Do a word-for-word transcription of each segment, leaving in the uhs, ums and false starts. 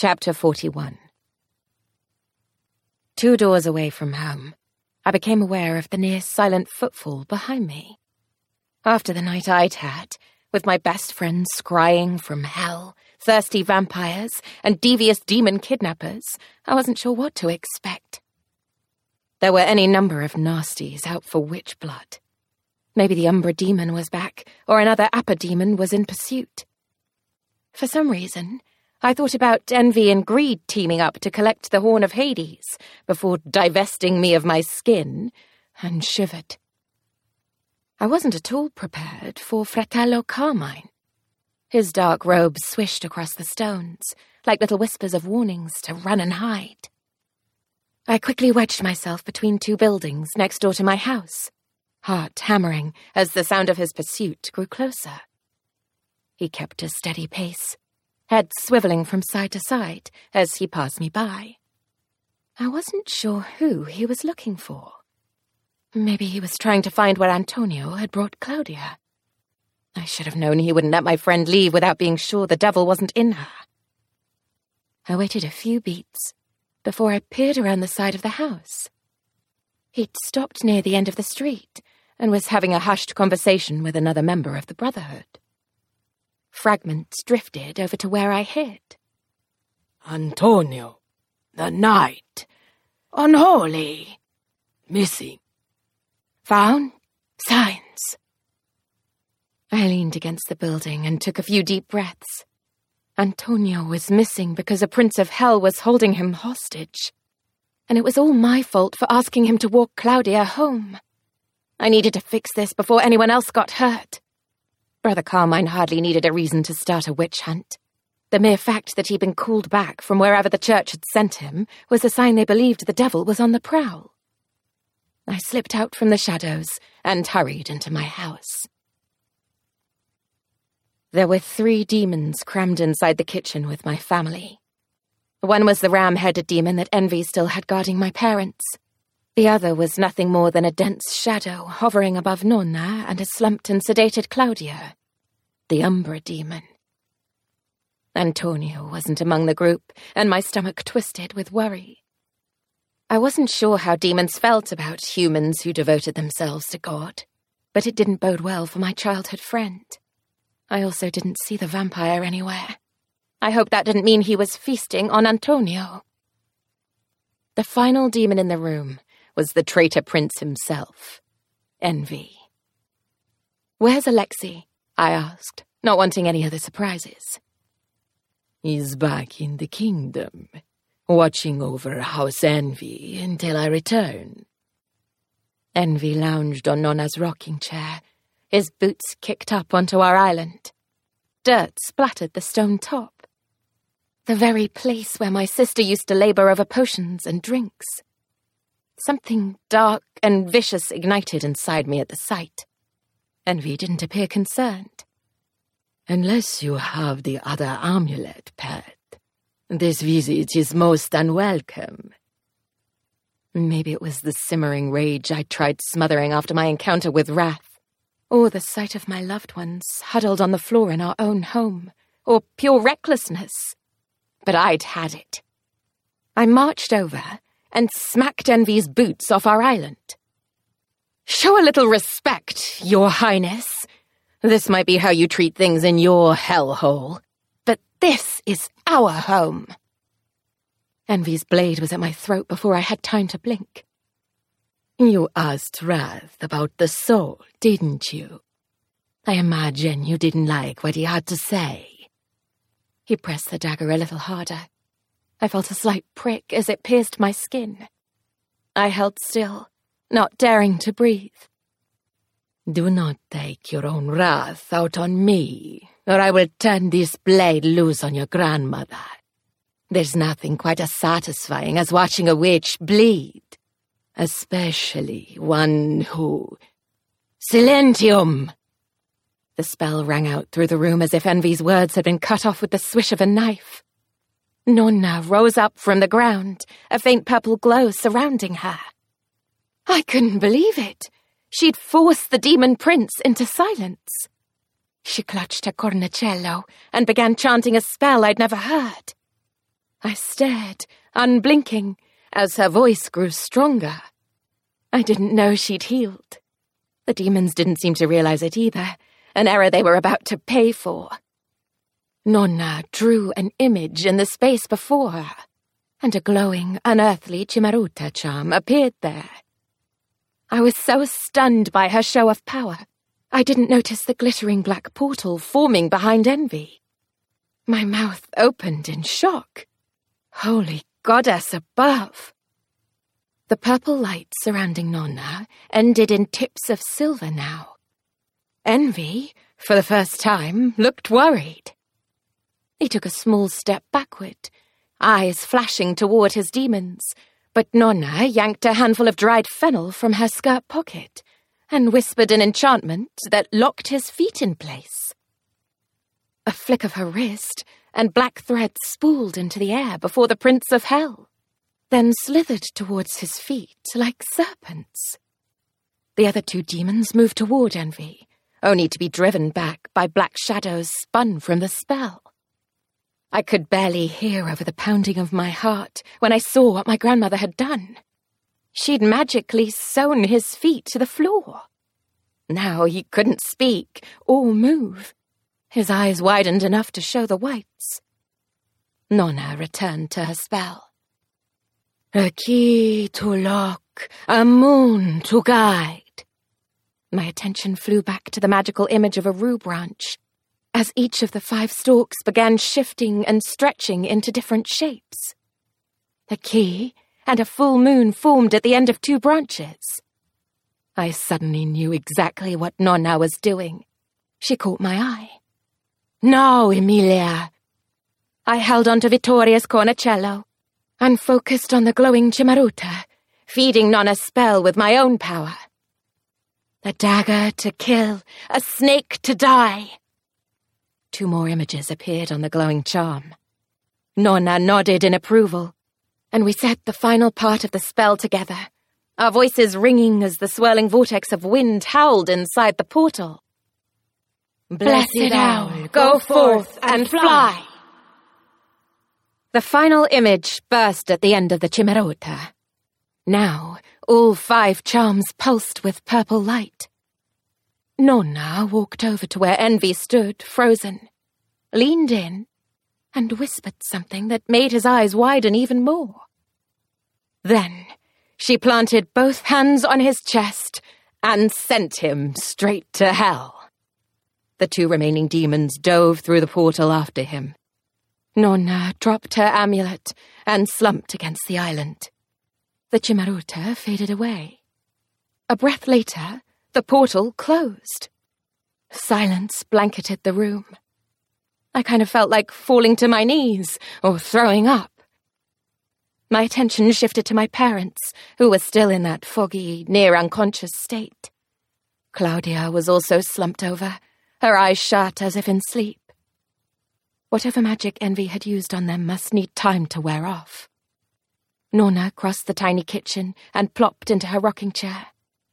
Chapter forty-one. Two doors away from home, I became aware of the near silent footfall behind me. After the night I'd had, with my best friend scrying from hell, thirsty vampires, and devious demon kidnappers, I wasn't sure what to expect. There were any number of nasties out for witch blood. Maybe the Umbra demon was back, or another Appa demon was in pursuit. For some reason, I thought about envy and greed teaming up to collect the Horn of Hades before divesting me of my skin, and shivered. I wasn't at all prepared for Fratello Carmine. His dark robes swished across the stones, like little whispers of warnings to run and hide. I quickly wedged myself between two buildings next door to my house, heart hammering as the sound of his pursuit grew closer. He kept a steady pace, head swiveling from side to side as he passed me by. I wasn't sure who he was looking for. Maybe he was trying to find where Antonio had brought Claudia. I should have known he wouldn't let my friend leave without being sure the devil wasn't in her. I waited a few beats before I peered around the side of the house. He'd stopped near the end of the street and was having a hushed conversation with another member of the Brotherhood. Fragments drifted over to where I hid. Antonio, the knight, unholy, missing. Found? Signs. I leaned against the building and took a few deep breaths. Antonio was missing because a prince of hell was holding him hostage. And it was all my fault for asking him to walk Claudia home. I needed to fix this before anyone else got hurt. Brother Carmine hardly needed a reason to start a witch hunt. The mere fact that he'd been called back from wherever the church had sent him was a sign they believed the devil was on the prowl. I slipped out from the shadows and hurried into my house. There were three demons crammed inside the kitchen with my family. One was the ram-headed demon that Envy still had guarding my parents. The other was nothing more than a dense shadow hovering above Nonna and a slumped and sedated Claudia, the Umbra demon. Antonio wasn't among the group, and my stomach twisted with worry. I wasn't sure how demons felt about humans who devoted themselves to God, but it didn't bode well for my childhood friend. I also didn't see the vampire anywhere. I hoped that didn't mean he was feasting on Antonio. The final demon in the room was the traitor prince himself, Envy. "Where's Alexei?" I asked, not wanting any other surprises. "He's back in the kingdom, watching over House Envy until I return." Envy lounged on Nonna's rocking chair, his boots kicked up onto our island. Dirt splattered the stone top. The very place where my sister used to labor over potions and drinks. Something dark and vicious ignited inside me at the sight. Envy didn't appear concerned. "Unless you have the other amulet, pet, this visit is most unwelcome." Maybe it was the simmering rage I tried smothering after my encounter with Wrath, or the sight of my loved ones huddled on the floor in our own home, or pure recklessness. But I'd had it. I marched over and smacked Envy's boots off our island. "Show a little respect, Your Highness. This might be how you treat things in your hellhole, but this is our home." Envy's blade was at my throat before I had time to blink. "You asked Wrath about the soul, didn't you? I imagine you didn't like what he had to say." He pressed the dagger a little harder. I felt a slight prick as it pierced my skin. I held still, not daring to breathe. "Do not take your own wrath out on me, or I will turn this blade loose on your grandmother. There's nothing quite as satisfying as watching a witch bleed, especially one who—" "Silentium!" The spell rang out through the room as if Envy's words had been cut off with the swish of a knife. Nonna rose up from the ground, a faint purple glow surrounding her. I couldn't believe it. She'd forced the demon prince into silence. She clutched her cornicello and began chanting a spell I'd never heard. I stared, unblinking, as her voice grew stronger. I didn't know she'd healed. The demons didn't seem to realize it either, an error they were about to pay for. Nonna drew an image in the space before her, and a glowing, unearthly Chimaruta charm appeared there. I was so stunned by her show of power, I didn't notice the glittering black portal forming behind Envy. My mouth opened in shock. Holy goddess above! The purple light surrounding Nonna ended in tips of silver now. Envy, for the first time, looked worried. He took a small step backward, eyes flashing toward his demons, but Nonna yanked a handful of dried fennel from her skirt pocket and whispered an enchantment that locked his feet in place. A flick of her wrist, and black threads spooled into the air before the Prince of Hell, then slithered towards his feet like serpents. The other two demons moved toward Envy, only to be driven back by black shadows spun from the spell. I could barely hear over the pounding of my heart when I saw what my grandmother had done. She'd magically sewn his feet to the floor. Now he couldn't speak or move. His eyes widened enough to show the whites. Nonna returned to her spell. A key to lock, a moon to guide. My attention flew back to the magical image of a rue branch, as each of the five stalks began shifting and stretching into different shapes. A key and a full moon formed at the end of two branches. I suddenly knew exactly what Nonna was doing. She caught my eye. "Now, Emilia!" I held onto Vittoria's cornicello and focused on the glowing Chimaruta, feeding Nonna's spell with my own power. A dagger to kill, a snake to die. Two more images appeared on the glowing charm. Nonna nodded in approval, and we said the final part of the spell together, our voices ringing as the swirling vortex of wind howled inside the portal. Blessed owl, go forth and fly! The final image burst at the end of the Chimaruta. Now, all five charms pulsed with purple light. Nonna walked over to where Envy stood, frozen, leaned in, and whispered something that made his eyes widen even more. Then she planted both hands on his chest and sent him straight to hell. The two remaining demons dove through the portal after him. Nonna dropped her amulet and slumped against the island. The Chimaruta faded away. A breath later, the portal closed. Silence blanketed the room. I kind of felt like falling to my knees or throwing up. My attention shifted to my parents, who were still in that foggy, near-unconscious state. Claudia was also slumped over, her eyes shut as if in sleep. Whatever magic Envy had used on them must need time to wear off. Nonna crossed the tiny kitchen and plopped into her rocking chair.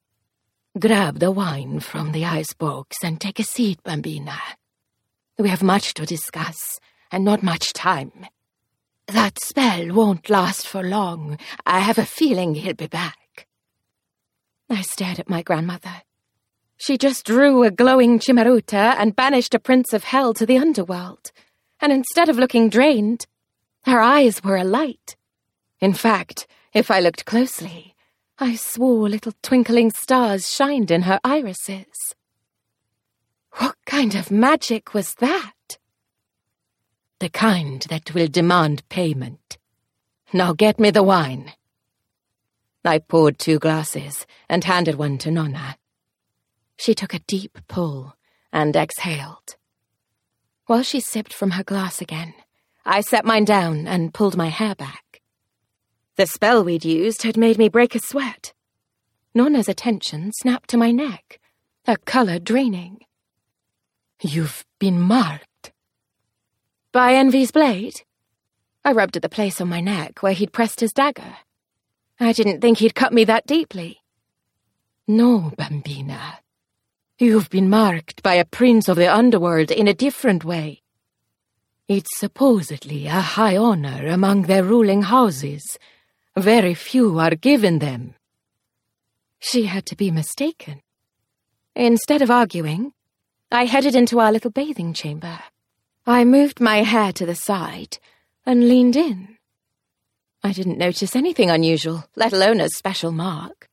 "Grab the wine from the icebox and take a seat, Bambina. We have much to discuss, and not much time. That spell won't last for long. I have a feeling he'll be back." I stared at my grandmother. She just drew a glowing Chimaruta and banished a Prince of Hell to the underworld, and instead of looking drained, her eyes were alight. In fact, if I looked closely, I swore little twinkling stars shined in her irises. What kind of magic was that? The kind that will demand payment. Now get me the wine. I poured two glasses and handed one to Nonna. She took a deep pull and exhaled. While she sipped from her glass again, I set mine down and pulled my hair back. The spell we'd used had made me break a sweat. Nonna's attention snapped to my neck, her colour draining. "You've been marked." "By Envy's blade?" I rubbed at the place on my neck where he'd pressed his dagger. I didn't think he'd cut me that deeply. "No, Bambina. You've been marked by a prince of the underworld in a different way. It's supposedly a high honor among their ruling houses. Very few are given them. She had to be mistaken. Instead of arguing, I headed into our little bathing chamber. I moved my hair to the side and leaned in. I didn't notice anything unusual, let alone a special mark.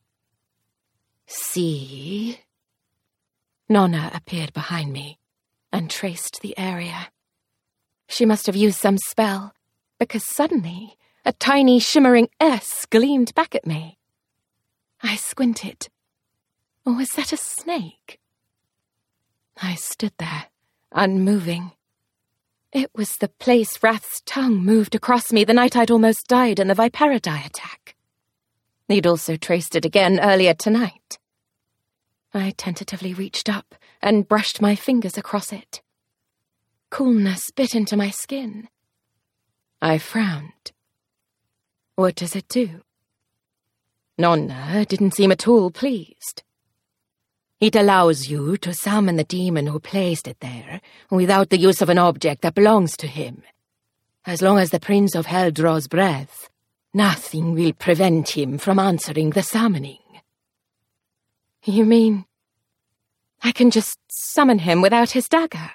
See? Nonna appeared behind me and traced the area. She must have used some spell, because suddenly a tiny shimmering S gleamed back at me. I squinted. Or was that a snake? I stood there, unmoving. It was the place Wrath's tongue moved across me the night I'd almost died in the Viperidie attack. He'd also traced it again earlier tonight. I tentatively reached up and brushed my fingers across it. Coolness bit into my skin. I frowned. What does it do? Nonna didn't seem at all pleased. It allows you to summon the demon who placed it there without the use of an object that belongs to him. As long as the Prince of Hell draws breath, nothing will prevent him from answering the summoning. You mean I can just summon him without his dagger?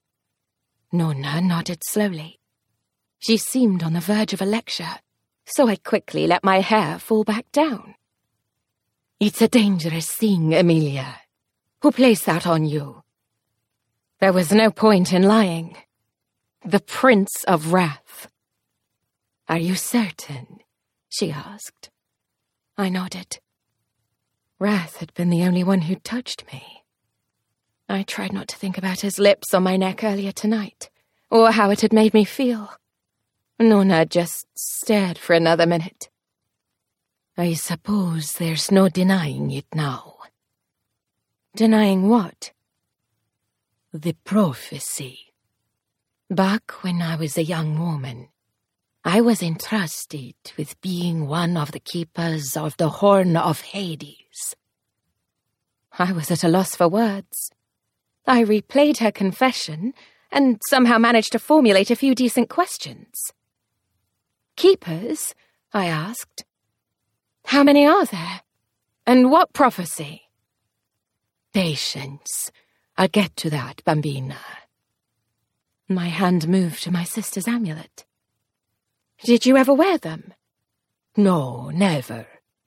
Nonna nodded slowly. She seemed on the verge of a lecture, so I quickly let my hair fall back down. It's a dangerous thing, Emilia. Who placed that on you? There was no point in lying. The Prince of Wrath. Are you certain? She asked. I nodded. Wrath had been the only one who'd touched me. I tried not to think about his lips on my neck earlier tonight, or how it had made me feel. Nonna just stared for another minute. I suppose there's no denying it now. Denying what? The prophecy. Back when I was a young woman, I was entrusted with being one of the keepers of the Horn of Hades. I was at a loss for words. I replayed her confession and somehow managed to formulate a few decent questions. Keepers? I asked. How many are there? And what prophecy? Patience. I'll get to that, Bambina. My hand moved to my sister's amulet. Did you ever wear them? No, never.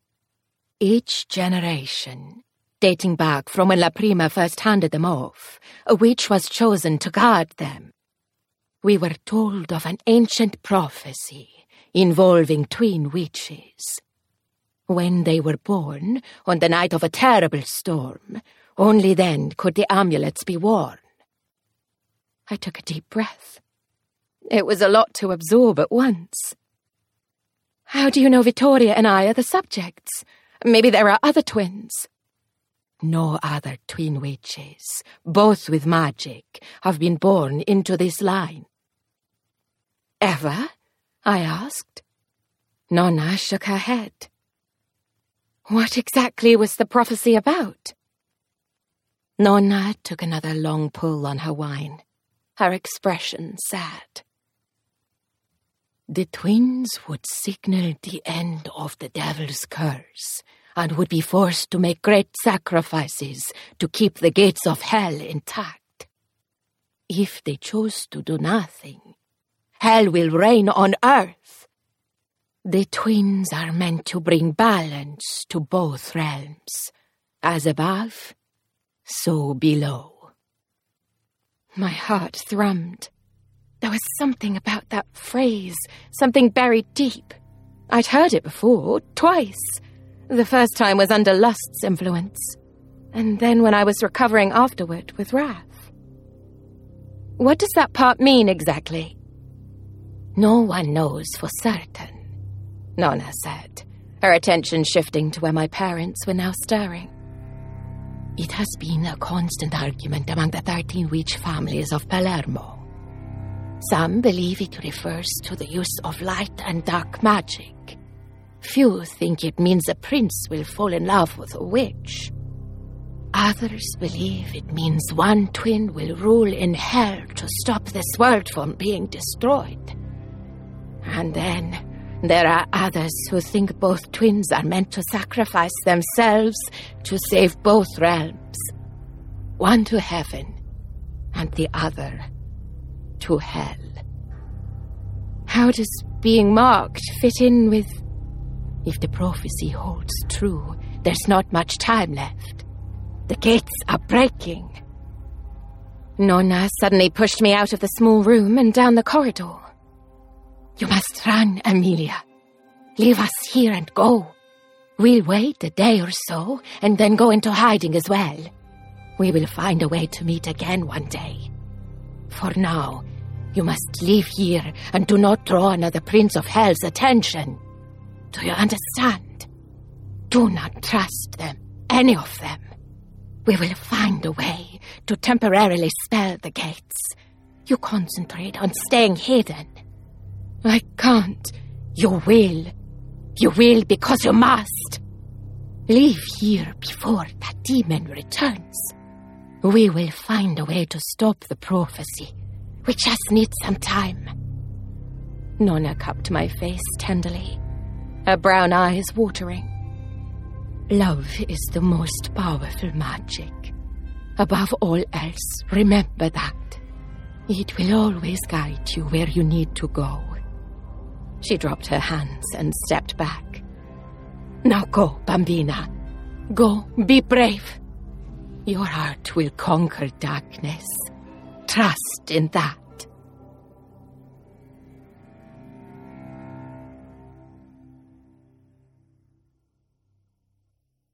Each generation, dating back from when La Prima first handed them off, a witch was chosen to guard them. We were told of an ancient prophecy involving twin witches. When they were born, on the night of a terrible storm, only then could the amulets be worn. I took a deep breath. It was a lot to absorb at once. How do you know Vittoria and I are the subjects? Maybe there are other twins. No other twin witches, both with magic, have been born into this line. Ever? I asked. Nonna shook her head. What exactly was the prophecy about? Nonna took another long pull on her wine, her expression sad. The twins would signal the end of the devil's curse and would be forced to make great sacrifices to keep the gates of hell intact. If they chose to do nothing, hell will reign on earth. The twins are meant to bring balance to both realms, as above, so below. My heart thrummed. There was something about that phrase, something buried deep. I'd heard it before, twice. The first time was under lust's influence, and then when I was recovering afterward with wrath. What does that part mean exactly? No one knows for certain, Nonna said, her attention shifting to where my parents were now staring. It has been a constant argument among the thirteen witch families of Palermo. Some believe it refers to the use of light and dark magic. Few think it means a prince will fall in love with a witch. Others believe it means one twin will rule in hell to stop this world from being destroyed. And then there are others who think both twins are meant to sacrifice themselves to save both realms. One to heaven, and the other to hell. How does being marked fit in with... If the prophecy holds true, there's not much time left. The gates are breaking. Nonna suddenly pushed me out of the small room and down the corridor. You must run, Amelia. Leave us here and go. We'll wait a day or so and then go into hiding as well. We will find a way to meet again one day. For now, you must leave here and do not draw another Prince of Hell's attention. Do you understand? Do not trust them, any of them. We will find a way to temporarily spell the gates. You concentrate on staying hidden. I can't. You will. You will because you must. Leave here before that demon returns. We will find a way to stop the prophecy. We just need some time. Nonna cupped my face tenderly, her brown eyes watering. Love is the most powerful magic. Above all else, remember that. It will always guide you where you need to go. She dropped her hands and stepped back. Now go, Bambina. Go, be brave. Your heart will conquer darkness. Trust in that.